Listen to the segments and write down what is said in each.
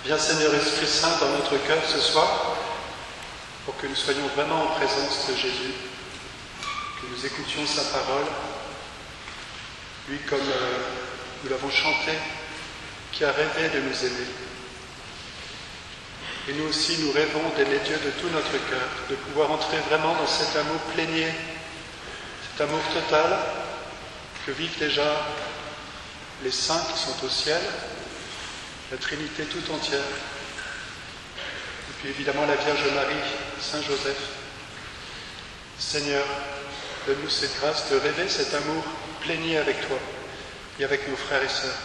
Viens Seigneur Esprit Saint dans notre cœur ce soir, pour que nous soyons vraiment en présence de Jésus, que nous écoutions sa parole, lui comme nous l'avons chanté, qui a rêvé de nous aimer. Et nous aussi, nous rêvons d'aimer Dieu de tout notre cœur, de pouvoir entrer vraiment dans cet amour plénier, cet amour total que vivent déjà les saints qui sont au ciel, la Trinité tout entière, et puis évidemment la Vierge Marie, Saint Joseph. Seigneur, donne-nous cette grâce de rêver cet amour plénier avec toi et avec nos frères et sœurs.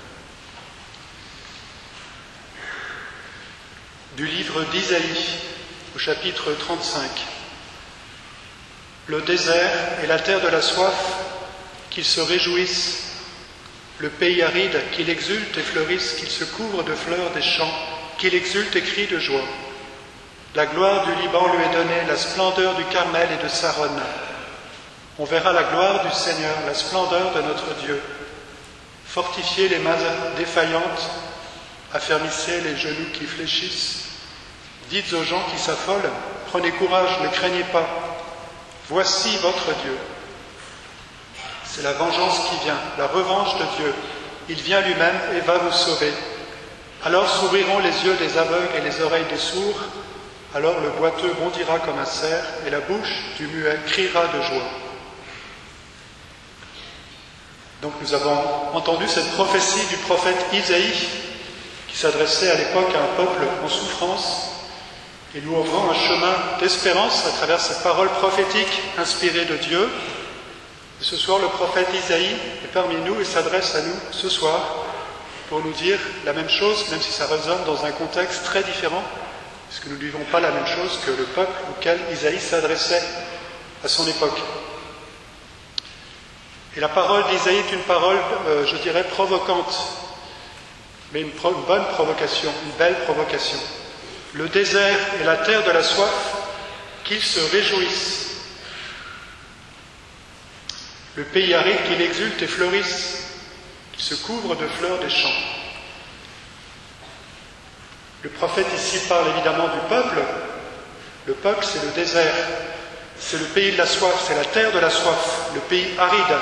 Du livre d'Isaïe, au chapitre 35. Le désert et la terre de la soif, qu'ils se réjouissent. Le pays aride, qu'il exulte et fleurisse, qu'il se couvre de fleurs des champs, qu'il exulte et crie de joie. La gloire du Liban lui est donnée, la splendeur du Carmel et de Saron. On verra la gloire du Seigneur, la splendeur de notre Dieu. Fortifiez les mains défaillantes, affermissez les genoux qui fléchissent. Dites aux gens qui s'affolent, prenez courage, ne craignez pas. Voici votre Dieu. C'est la vengeance qui vient, la revanche de Dieu. Il vient lui-même et va vous sauver. Alors s'ouvriront les yeux des aveugles et les oreilles des sourds. Alors le boiteux bondira comme un cerf et la bouche du muet criera de joie. Donc nous avons entendu cette prophétie du prophète Isaïe qui s'adressait à l'époque à un peuple en souffrance et nous ouvrant un chemin d'espérance à travers cette parole prophétique inspirée de Dieu. Et ce soir, le prophète Isaïe est parmi nous et s'adresse à nous ce soir pour nous dire la même chose, même si ça résonne dans un contexte très différent, puisque nous ne vivons pas la même chose que le peuple auquel Isaïe s'adressait à son époque. Et la parole d'Isaïe est une parole, je dirais, provocante, mais une bonne provocation, une belle provocation. Le désert et la terre de la soif, qu'ils se réjouissent. Le pays aride, qu'il exulte et fleurisse, qu'il se couvre de fleurs des champs. Le prophète ici parle évidemment du peuple. Le peuple, c'est le désert, c'est le pays de la soif, c'est la terre de la soif, le pays aride.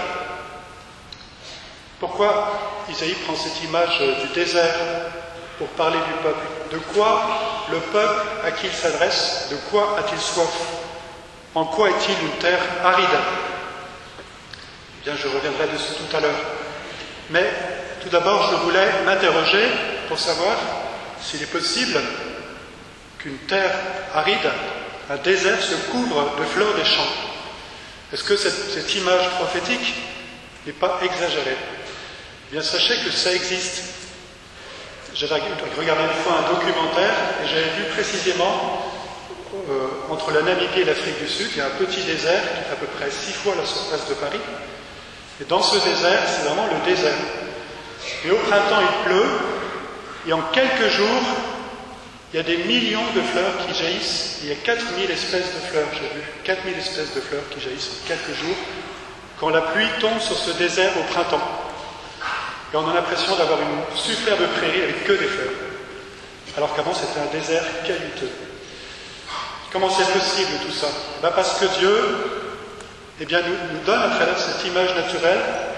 Pourquoi Isaïe prend cette image du désert pour parler du peuple? De quoi le peuple à qui il s'adresse, de quoi a-t-il soif? En quoi est-il une terre aride? Bien, je reviendrai dessus tout à l'heure. Mais tout d'abord, je voulais m'interroger pour savoir s'il est possible qu'une terre aride, un désert, se couvre de fleurs des champs. Est-ce que cette image prophétique n'est pas exagérée? Eh bien, sachez que ça existe. J'avais regardé une fois un documentaire et j'avais vu précisément entre la Namibie et l'Afrique du Sud, il y a un petit désert qui fait à peu près 6 fois la surface de Paris. Et dans ce désert, c'est vraiment le désert. Et au printemps, il pleut, et en quelques jours, il y a des millions de fleurs qui jaillissent. Il y a 4000 espèces de fleurs, j'ai vu 4000 espèces de fleurs qui jaillissent en quelques jours, quand la pluie tombe sur ce désert au printemps. Et on a l'impression d'avoir une superbe prairie avec que des fleurs. Alors qu'avant, c'était un désert caillouteux. Comment c'est possible tout ça? Parce que Dieu nous donne à travers cette image naturelle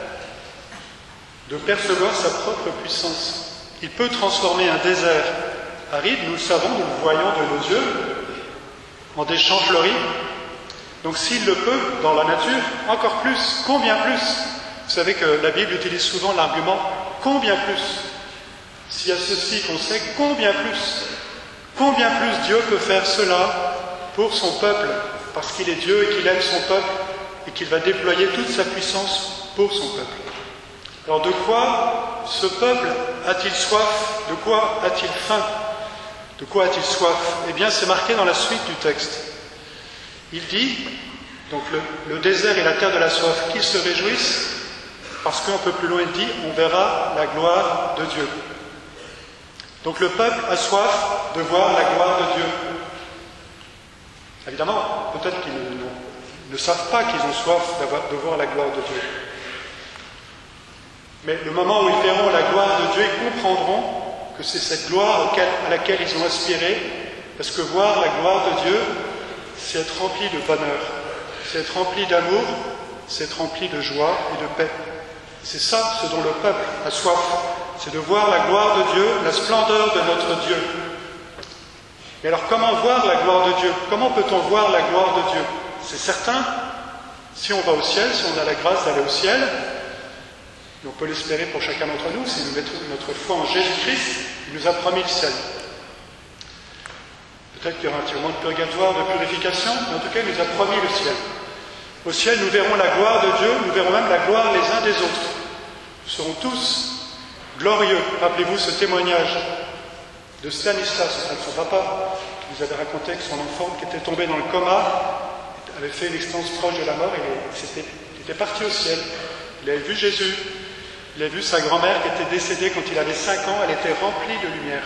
de percevoir sa propre puissance. Il peut transformer un désert aride, nous le savons, nous le voyons de nos yeux, en des champs fleuris. Donc s'il le peut dans la nature, encore plus, combien plus? Vous savez que la Bible utilise souvent l'argument « combien plus ?» S'il y a ceci qu'on sait, combien plus? Combien plus Dieu peut faire cela pour son peuple, parce qu'il est Dieu et qu'il aime son peuple, et qu'il va déployer toute sa puissance pour son peuple. Alors de quoi ce peuple a-t-il soif? De quoi a-t-il faim? De quoi a-t-il soif? Eh bien, c'est marqué dans la suite du texte. Il dit, donc le désert et la terre de la soif, qu'ils se réjouissent, parce qu'un peu plus loin il dit, on verra la gloire de Dieu. Donc le peuple a soif de voir la gloire de Dieu. Évidemment, peut-être qu'ils ne savent pas qu'ils ont soif de voir la gloire de Dieu. Mais le moment où ils verront la gloire de Dieu, ils comprendront que c'est cette gloire à laquelle ils ont aspiré, parce que voir la gloire de Dieu, c'est être rempli de bonheur, c'est être rempli d'amour, c'est être rempli de joie et de paix. C'est ça ce dont le peuple a soif, c'est de voir la gloire de Dieu, la splendeur de notre Dieu. Mais alors comment voir la gloire de Dieu? Comment peut-on voir la gloire de Dieu? C'est certain, si on va au ciel, si on a la grâce d'aller au ciel, et on peut l'espérer pour chacun d'entre nous, si nous mettons notre foi en Jésus-Christ, il nous a promis le ciel. Peut-être qu'il y aura un petit moment de purgatoire, de purification, mais en tout cas, il nous a promis le ciel. Au ciel, nous verrons la gloire de Dieu, nous verrons même la gloire les uns des autres. Nous serons tous glorieux. Rappelez-vous ce témoignage de Stanislas, son papa, qui nous avait raconté que son enfant, qui était tombé dans le coma, avait fait une expérience proche de la mort, et il était parti au ciel. Il avait vu Jésus, il a vu sa grand-mère qui était décédée quand il avait 5 ans, elle était remplie de lumière.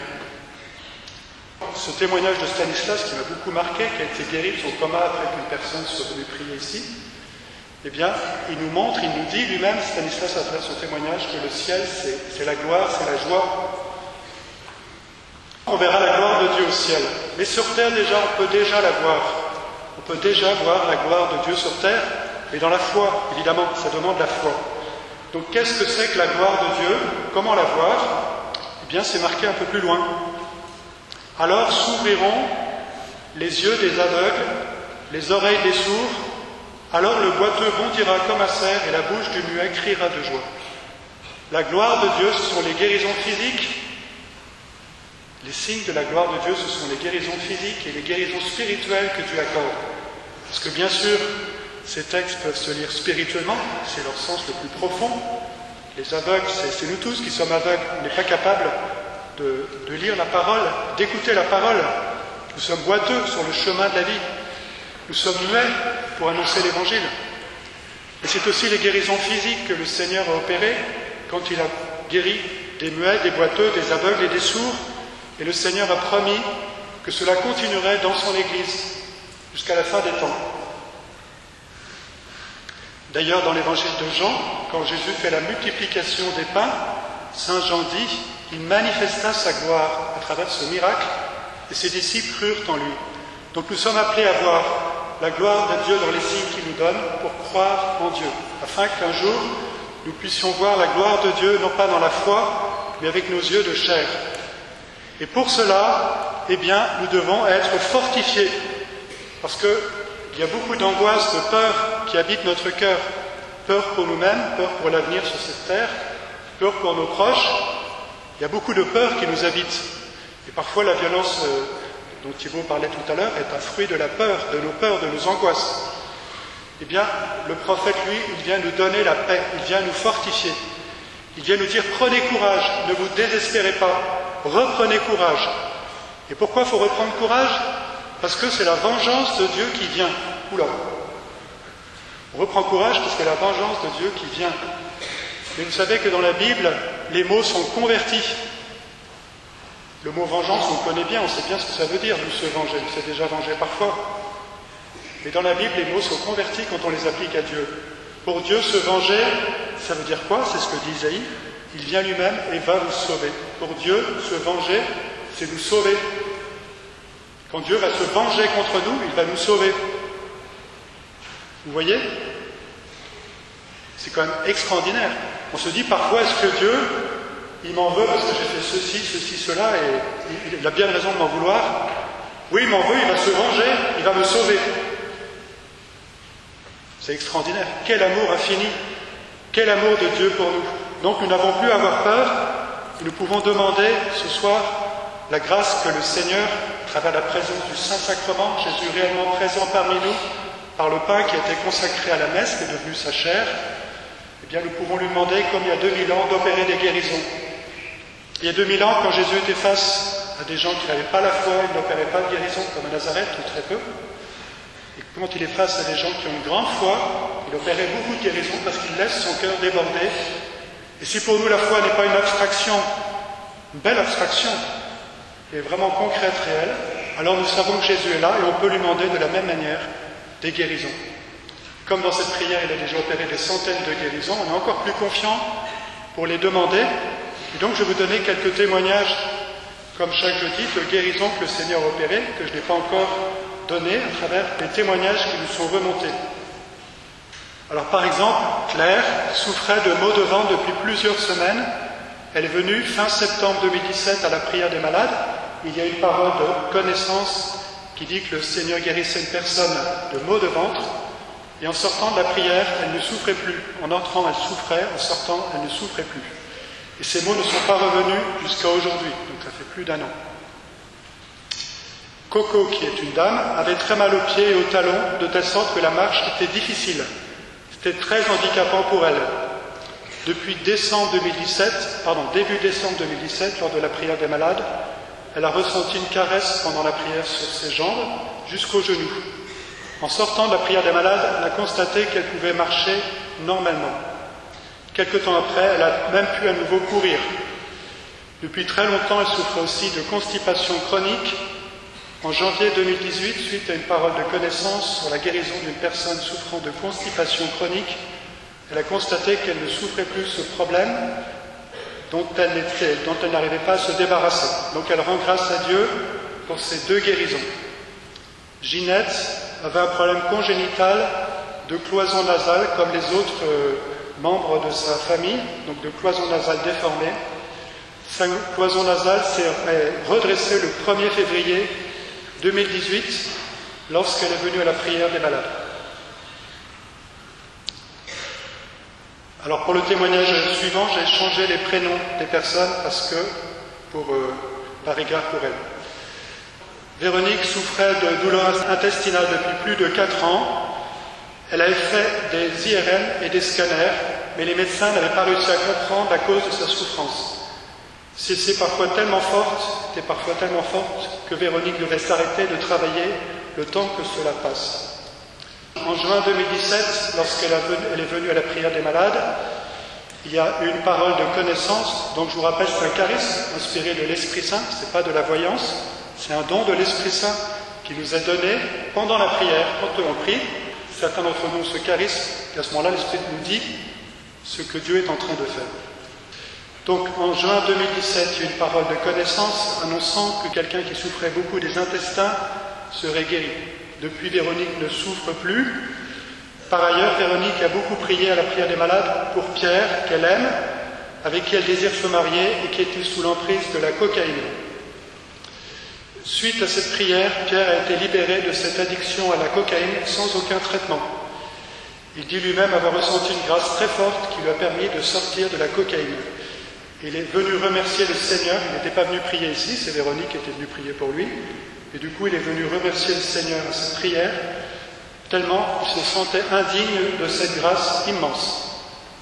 Ce témoignage de Stanislas qui m'a beaucoup marqué, qui a été guéri de son coma après qu'une personne soit venue prier ici, eh bien, il nous montre, il nous dit lui-même, Stanislas à travers son témoignage, que le ciel, c'est la gloire, c'est la joie. On verra la gloire de Dieu au ciel. Mais sur terre, déjà, on peut déjà la voir. On peut déjà voir la gloire de Dieu sur terre, mais dans la foi, évidemment, ça demande la foi. Donc, qu'est-ce que c'est que la gloire de Dieu? Comment la voir? Eh bien, c'est marqué un peu plus loin. Alors s'ouvriront les yeux des aveugles, les oreilles des sourds, alors le boiteux bondira comme un cerf et la bouche du muet criera de joie. La gloire de Dieu, ce sont les guérisons physiques. Les signes de la gloire de Dieu, ce sont les guérisons physiques et les guérisons spirituelles que Dieu accorde. Parce que bien sûr, ces textes peuvent se lire spirituellement, c'est leur sens le plus profond. Les aveugles, c'est nous tous qui sommes aveugles, on n'est pas capables de lire la parole, d'écouter la parole. Nous sommes boiteux sur le chemin de la vie. Nous sommes muets pour annoncer l'Évangile. Et c'est aussi les guérisons physiques que le Seigneur a opérées quand il a guéri des muets, des boiteux, des aveugles et des sourds. Et le Seigneur a promis que cela continuerait dans son Église jusqu'à la fin des temps. D'ailleurs, dans l'Évangile de Jean, quand Jésus fait la multiplication des pains, Saint Jean dit « Il manifesta sa gloire à travers ce miracle et ses disciples crurent en lui. » Donc nous sommes appelés à voir la gloire de Dieu dans les signes qu'il nous donne pour croire en Dieu, afin qu'un jour nous puissions voir la gloire de Dieu non pas dans la foi, mais avec nos yeux de chair. Et pour cela, eh bien, nous devons être fortifiés, parce qu'il y a beaucoup d'angoisse, de peur qui habitent notre cœur. Peur pour nous-mêmes, peur pour l'avenir sur cette terre, peur pour nos proches. Il y a beaucoup de peur qui nous habitent. Et parfois la violence dont Thibaut parlait tout à l'heure est un fruit de la peur, de nos peurs, de nos angoisses. Eh bien, le prophète, lui, il vient nous donner la paix, il vient nous fortifier. Il vient nous dire « Prenez courage, ne vous désespérez pas, reprenez courage. » Et pourquoi il faut reprendre courage? Parce que c'est la vengeance de Dieu qui vient. Oula! On reprend courage parce que c'est la vengeance de Dieu qui vient. Mais vous savez que dans la Bible, les mots sont convertis. Le mot vengeance, on le connaît bien, on sait bien ce que ça veut dire, nous se venger, on s'est déjà vengé parfois. Mais dans la Bible, les mots sont convertis quand on les applique à Dieu. Pour Dieu, se venger, ça veut dire quoi? C'est ce que dit Isaïe. Il vient lui-même et va vous sauver. Pour Dieu, se venger, c'est nous sauver. Quand Dieu va se venger contre nous, il va nous sauver. Vous voyez? C'est quand même extraordinaire. On se dit parfois, est-ce que Dieu, il m'en veut parce que j'ai fait ceci, cela, et il a bien raison de m'en vouloir? Oui, il m'en veut, il va se venger, il va me sauver. C'est extraordinaire. Quel amour infini, quel amour de Dieu pour nous. Donc nous n'avons plus à avoir peur, et nous pouvons demander ce soir la grâce que le Seigneur, à travers la présence du Saint-Sacrement, Jésus réellement présent parmi nous, par le pain qui a été consacré à la messe, qui est devenu sa chair, eh bien nous pouvons lui demander, comme il y a 2000 ans, d'opérer des guérisons. Il y a 2000 ans, quand Jésus était face à des gens qui n'avaient pas la foi, il n'opérait pas de guérison, comme à Nazareth, ou très peu. Et quand il est face à des gens qui ont une grande foi, il opérait beaucoup de guérisons parce qu'il laisse son cœur déborder. Et si pour nous la foi n'est pas une abstraction, une belle abstraction, et vraiment concrète, réelle, alors nous savons que Jésus est là et on peut lui demander de la même manière des guérisons. Comme dans cette prière, il a déjà opéré des centaines de guérisons, on est encore plus confiant pour les demander. Et donc je vais vous donner quelques témoignages comme chaque jeudi, de guérison que le Seigneur a opéré, que je n'ai pas encore donné à travers les témoignages qui nous sont remontés. Alors par exemple, Claire souffrait de maux de ventre depuis plusieurs semaines. Elle est venue fin septembre 2017 à la prière des malades. Il y a une parole de connaissance qui dit que le Seigneur guérissait une personne de maux de ventre. Et en sortant de la prière, elle ne souffrait plus. En entrant, elle souffrait. En sortant, elle ne souffrait plus. Et ces maux ne sont pas revenus jusqu'à aujourd'hui. Donc ça fait plus d'1 an. Coco, qui est une dame, avait très mal aux pieds et aux talons, de telle sorte que la marche était difficile. C'était très handicapant pour elle. Depuis début décembre 2017, lors de la prière des malades, elle a ressenti une caresse pendant la prière sur ses jambes jusqu'aux genoux. En sortant de la prière des malades, elle a constaté qu'elle pouvait marcher normalement. Quelque temps après, elle a même pu à nouveau courir. Depuis très longtemps, elle souffrait aussi de constipation chronique. En janvier 2018, suite à une parole de connaissance sur la guérison d'une personne souffrant de constipation chronique, elle a constaté qu'elle ne souffrait plus ce problème dont elle n'arrivait pas à se débarrasser. Donc elle rend grâce à Dieu pour ces 2 guérisons. Ginette avait un problème congénital de cloison nasale comme les autres membres de sa famille, donc de cloison nasale déformée. Sa cloison nasale s'est redressée le 1er février 2018 lorsqu'elle est venue à la prière des malades. Alors pour le témoignage suivant, j'ai changé les prénoms des personnes parce que, par égard pour elle. Véronique souffrait de douleurs intestinales depuis plus de 4 ans. Elle avait fait des IRM et des scanners, mais les médecins n'avaient pas réussi à comprendre la cause de sa souffrance. C'était parfois tellement forte que Véronique devait s'arrêter de travailler le temps que cela passe. En juin 2017, lorsqu'elle est venue à la prière des malades, il y a une parole de connaissance. Donc je vous rappelle, c'est un charisme inspiré de l'Esprit Saint, ce n'est pas de la voyance, c'est un don de l'Esprit Saint qui nous est donné pendant la prière, quand on prie. Certains d'entre nous ont ce charisme, et à ce moment-là, l'Esprit nous dit ce que Dieu est en train de faire. Donc en juin 2017, il y a une parole de connaissance annonçant que quelqu'un qui souffrait beaucoup des intestins serait guéri. Depuis, Véronique ne souffre plus. Par ailleurs, Véronique a beaucoup prié à la prière des malades pour Pierre, qu'elle aime, avec qui elle désire se marier et qui était sous l'emprise de la cocaïne. Suite à cette prière, Pierre a été libéré de cette addiction à la cocaïne sans aucun traitement. Il dit lui-même avoir ressenti une grâce très forte qui lui a permis de sortir de la cocaïne. Il est venu remercier le Seigneur. Il n'était pas venu prier ici, c'est Véronique qui était venue prier pour lui. Et du coup, il est venu remercier le Seigneur à cette prière, tellement il se sentait indigne de cette grâce immense.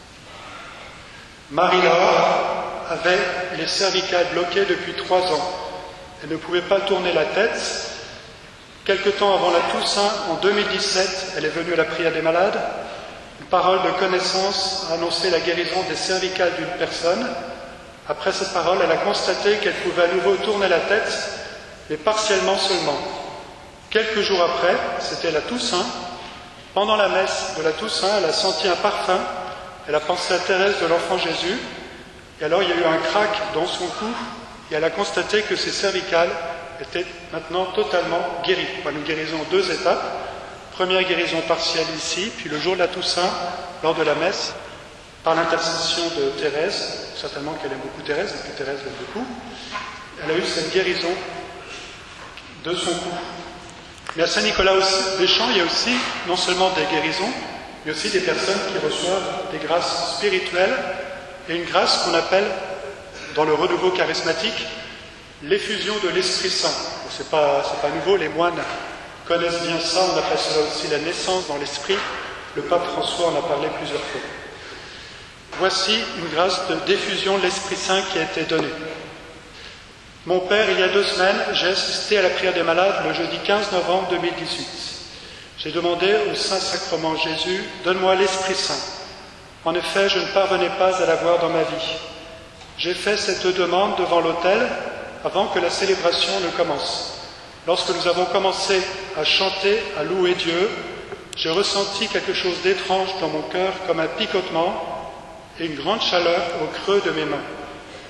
Marie-Laure avait les cervicales bloquées depuis 3 ans. Elle ne pouvait pas tourner la tête. Quelque temps avant la Toussaint, en 2017, elle est venue à la prière des malades. Une parole de connaissance a annoncé la guérison des cervicales d'une personne. Après cette parole, elle a constaté qu'elle pouvait à nouveau tourner la tête, mais partiellement seulement. Quelques jours après, c'était la Toussaint. Pendant la messe de la Toussaint, elle a senti un parfum. Elle a pensé à Thérèse de l'Enfant Jésus. Et alors, il y a eu un crack dans son cou. Et elle a constaté que ses cervicales étaient maintenant totalement guéries. Nous guérissons en 2 étapes. Première guérison partielle ici, puis le jour de la Toussaint, lors de la messe, par l'intercession de Thérèse, certainement qu'elle aime beaucoup Thérèse, et que Thérèse l'aime beaucoup, elle a eu cette guérison de son cou. Mais à Saint-Nicolas des Champs, il y a aussi non seulement des guérisons, mais aussi des personnes qui reçoivent des grâces spirituelles et une grâce qu'on appelle, dans le renouveau charismatique, l'effusion de l'Esprit Saint. C'est pas nouveau, les moines connaissent bien ça, on appelle cela aussi la naissance dans l'Esprit. Le pape François en a parlé plusieurs fois. Voici une grâce d'effusion de l'Esprit Saint qui a été donnée. Mon père, il y a 2 semaines, j'ai assisté à la prière des malades le jeudi 15 novembre 2018. J'ai demandé au Saint-Sacrement Jésus, donne-moi l'Esprit Saint. En effet, je ne parvenais pas à l'avoir dans ma vie. J'ai fait cette demande devant l'autel avant que la célébration ne commence. Lorsque nous avons commencé à chanter, à louer Dieu, j'ai ressenti quelque chose d'étrange dans mon cœur, comme un picotement et une grande chaleur au creux de mes mains.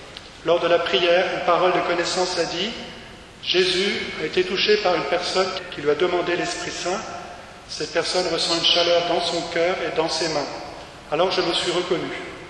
lors de la prière, une parole de connaissance a dit « Jésus a été touché par une personne qui lui a demandé l'Esprit Saint. Cette personne ressent une chaleur dans son cœur et dans ses mains. Alors je me suis reconnu.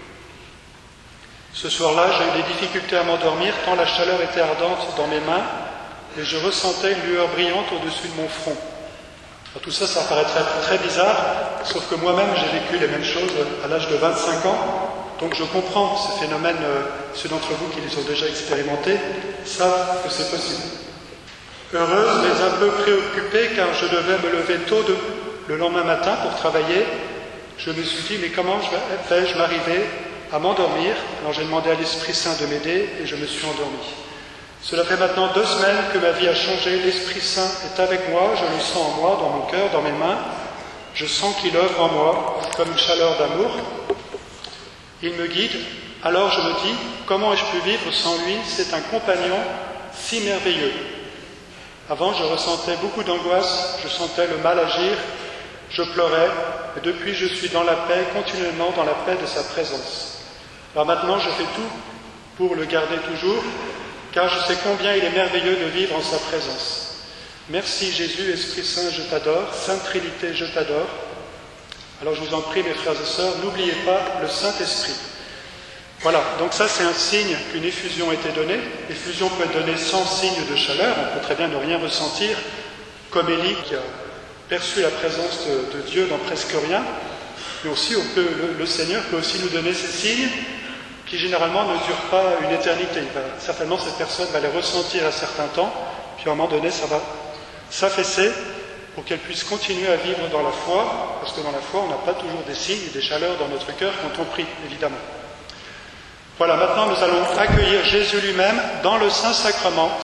Ce soir-là, j'ai eu des difficultés à m'endormir tant la chaleur était ardente dans mes mains et je ressentais une lueur brillante au-dessus de mon front. » Alors, tout ça, ça paraîtrait très bizarre, sauf que moi-même, j'ai vécu les mêmes choses à l'âge de 25 ans. Donc je comprends ce phénomène, ceux d'entre vous qui les ont déjà expérimentés savent que c'est possible. Heureuse, mais un peu préoccupée, car je devais me lever tôt le lendemain matin pour travailler, je me suis dit, mais comment vais-je m'arriver à m'endormir? Alors j'ai demandé à l'Esprit Saint de m'aider et je me suis endormi. Cela fait maintenant 2 semaines que ma vie a changé, l'Esprit Saint est avec moi, je le sens en moi, dans mon cœur, dans mes mains, je sens qu'il œuvre en moi comme une chaleur d'amour. Il me guide, alors je me dis, comment ai-je pu vivre sans lui? C'est un compagnon si merveilleux. Avant, je ressentais beaucoup d'angoisse, je sentais le mal agir, je pleurais, et depuis je suis dans la paix, continuellement dans la paix de sa présence. Alors maintenant, je fais tout pour le garder toujours, car je sais combien il est merveilleux de vivre en sa présence. Merci Jésus, Esprit Saint, je t'adore, Sainte Trinité, je t'adore. Alors je vous en prie, mes frères et sœurs, n'oubliez pas le Saint-Esprit. Voilà, donc ça c'est un signe qu'une effusion a été donnée. L'effusion peut être donnée sans signe de chaleur, on peut très bien ne rien ressentir, comme Élie qui a perçu la présence de Dieu dans presque rien. Mais aussi le Seigneur peut aussi nous donner ces signes qui généralement ne durent pas une éternité. Certainement cette personne va les ressentir à certains temps, puis à un moment donné ça va s'affaisser, pour qu'elle puisse continuer à vivre dans la foi, parce que dans la foi, on n'a pas toujours des signes et des chaleurs dans notre cœur quand on prie, évidemment. Voilà, maintenant nous allons accueillir Jésus lui-même dans le Saint-Sacrement.